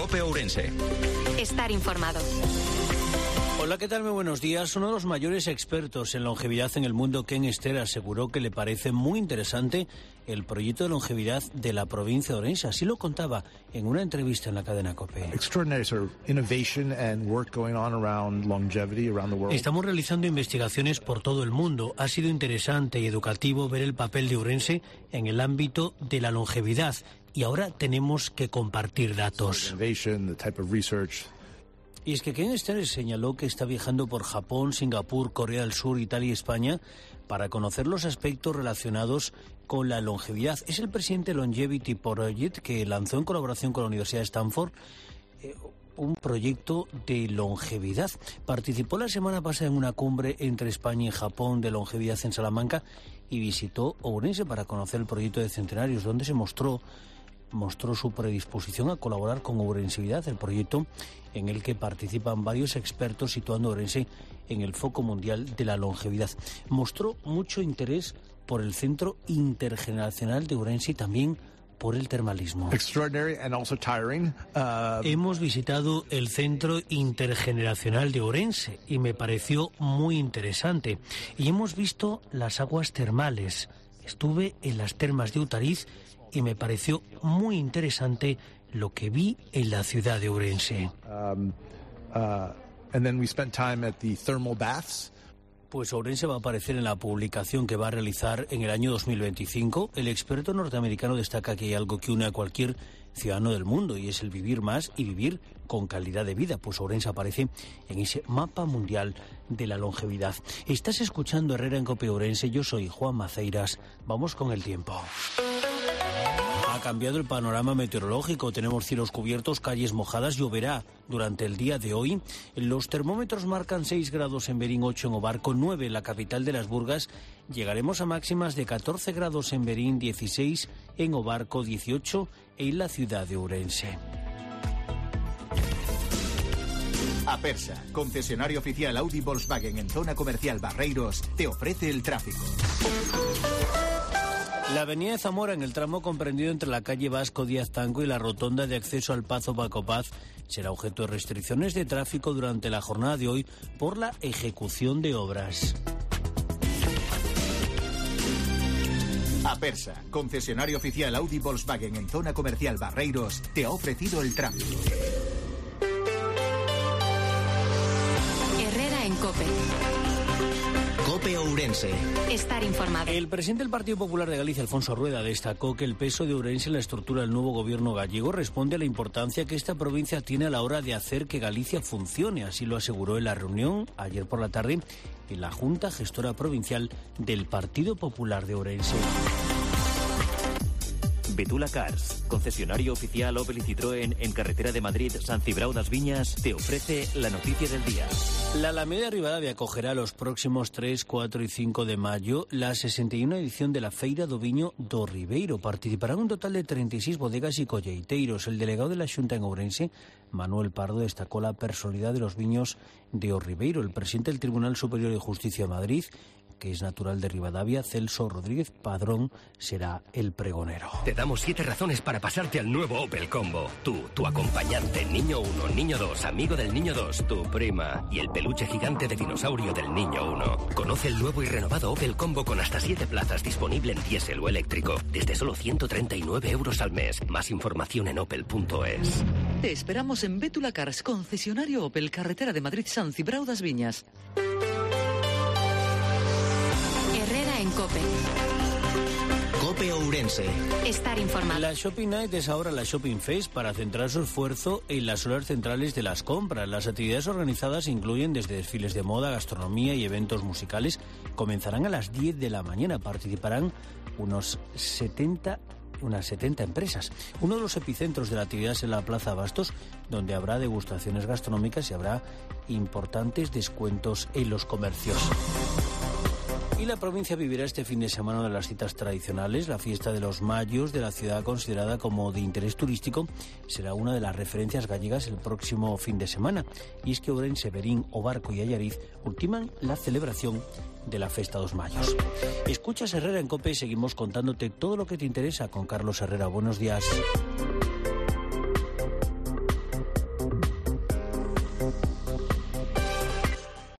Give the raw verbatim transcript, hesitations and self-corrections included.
COPE Ourense. Estar informado. Hola, ¿qué tal? Muy buenos días. Uno de los mayores expertos en longevidad en el mundo, Ken Ester, aseguró que le parece muy interesante el proyecto de longevidad de la provincia de Ourense. Así lo contaba en una entrevista en la cadena COPE. Estamos realizando investigaciones por todo el mundo. Ha sido interesante y educativo ver el papel de Ourense en el ámbito de la longevidad y ahora tenemos que compartir datos. Y es que Ken Ester señaló que está viajando por Japón, Singapur, Corea del Sur, Italia y España para conocer los aspectos relacionados con la longevidad. Es el presidente Longevity Project que lanzó en colaboración con la Universidad de Stanford eh, un proyecto de longevidad. Participó la semana pasada en una cumbre entre España y Japón de longevidad en Salamanca y visitó Ourense para conocer el proyecto de Centenarios, donde se mostró mostró su predisposición a colaborar con Ourensevidad, el proyecto en el que participan varios expertos situando a Ourense en el foco mundial de la longevidad. Mostró mucho interés por el Centro Intergeneracional de Ourense y también por el termalismo. Uh... Hemos visitado el Centro Intergeneracional de Ourense y me pareció muy interesante. Y hemos visto las aguas termales. Estuve en las termas de Utariz y me pareció muy interesante lo que vi en la ciudad de Ourense. Um, uh, and then we spent time at the thermal baths. Pues Ourense va a aparecer en la publicación que va a realizar en el año dos mil veinticinco. El experto norteamericano destaca que hay algo que une a cualquier ciudadano del mundo y es el vivir más y vivir con calidad de vida. Pues Ourense aparece en ese mapa mundial de la longevidad. Estás escuchando Herrera en COPE Ourense. Yo soy Juan Maceiras. Vamos con el tiempo. Ha cambiado el panorama meteorológico. Tenemos cielos cubiertos, calles mojadas, lloverá durante el día de hoy. Los termómetros marcan seis grados en Berín, ocho en Obarco, nueve en la capital de las Burgas. Llegaremos a máximas de catorce grados en Berín, dieciséis en Obarco, dieciocho en la ciudad de Ourense. Apersa, concesionario oficial Audi Volkswagen en zona comercial Barreiros, te ofrece el tráfico. La avenida de Zamora, en el tramo comprendido entre la calle Vasco Díaz Tanco y la rotonda de acceso al Pazo Bacopaz, será objeto de restricciones de tráfico durante la jornada de hoy por la ejecución de obras. Apersa, concesionario oficial Audi Volkswagen en zona comercial Barreiros, te ha ofrecido el tráfico. Herrera en COPE. COPE Ourense. Estar informado. El presidente del Partido Popular de Galicia, Alfonso Rueda, destacó que el peso de Ourense en la estructura del nuevo gobierno gallego responde a la importancia que esta provincia tiene a la hora de hacer que Galicia funcione. Así lo aseguró en la reunión ayer por la tarde en la Junta Gestora Provincial del Partido Popular de Ourense. Betula Cars, concesionario oficial Opel y Citroën en carretera de Madrid, San Cibrao das Viñas, te ofrece la noticia del día. La Alameda de Ribadavia acogerá los próximos tres, cuatro y cinco de mayo la sesenta y una edición de la Feira do Viño do Ribeiro. Participarán un total de treinta y seis bodegas y colleiteiros. El delegado de la Xunta en Ourense, Manuel Pardo, destacó la personalidad de los viños de O Ribeiro. El presidente del Tribunal Superior de Justicia de Madrid, que es natural de Ribadavia, Celso Rodríguez Padrón, será el pregonero. Te damos siete razones para pasarte al nuevo Opel Combo. Tú, tu acompañante, niño uno, niño dos, amigo del niño dos, tu prima y el peluche gigante de dinosaurio del niño uno. Conoce el nuevo y renovado Opel Combo con hasta siete plazas, disponible en diésel o eléctrico, desde solo ciento treinta y nueve euros al mes. Más información en opel punto es. Te esperamos en Betula Cars, concesionario Opel, carretera de Madrid, San Cibrao das Viñas. En COPE. COPE Ourense. Estar informado. La Shopping Night es ahora la Shopping Fest para centrar su esfuerzo en las horas centrales de las compras. Las actividades organizadas incluyen desde desfiles de moda, gastronomía y eventos musicales. Comenzarán a las diez de la mañana. Participarán unos setenta unas setenta empresas. Uno de los epicentros de la actividad es en la Plaza Bastos, donde habrá degustaciones gastronómicas y habrá importantes descuentos en los comercios. Y la provincia vivirá este fin de semana una de las citas tradicionales. La fiesta de los Mayos de la ciudad, considerada como de interés turístico, será una de las referencias gallegas el próximo fin de semana. Y es que Ourense, Berín, Obarco y Allariz ultiman la celebración de la Festa dos Mayos. Escuchas Herrera en COPE y seguimos contándote todo lo que te interesa con Carlos Herrera. Buenos días.